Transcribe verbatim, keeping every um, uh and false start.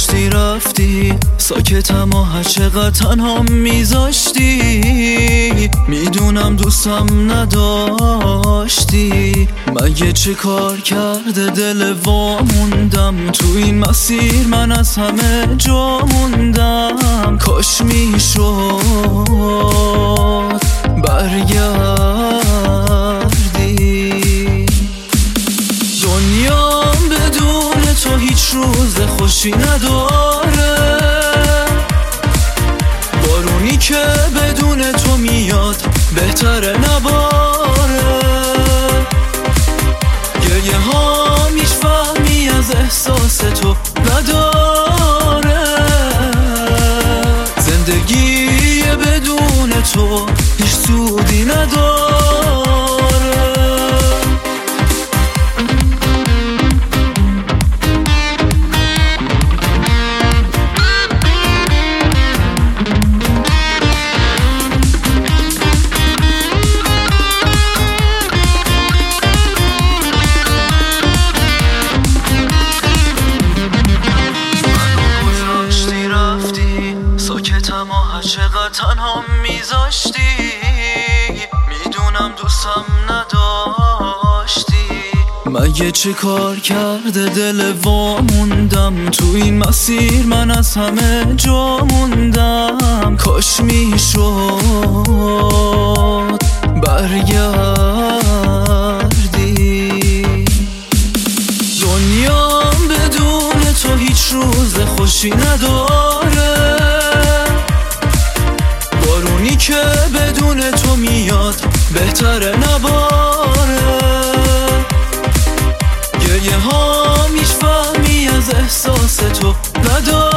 داشتی رفتی، ساکتم و هر چقدر تنها میذاشتی. میدونم دوستم نداشتی، مگه چه کار کرده دل واموندم. تو این مسیر من از همه جا موندم. کاش میشد برگردی. دنیام بدون تو هیچ روز خوشی نداره. بارونی که بدون تو میاد بهتره نباره. گریه ها هیچ فهمی از احساس تو نداره. زندگی بدون تو هیچ سودی نداره. ساکتم و هر چقدر تنها میذاشتی. میدونم دوستم نداشتی، مگه چه کار کرده دل واموندم. تو این مسیر من از همه جا موندم. کاش میشد برگردی. دنیام بدون تو هیچ روز خوشی نداره. بارونی که بدون تو میاد بهتره نباره. گریه ها هیچ فهمی از احساس تو نداره.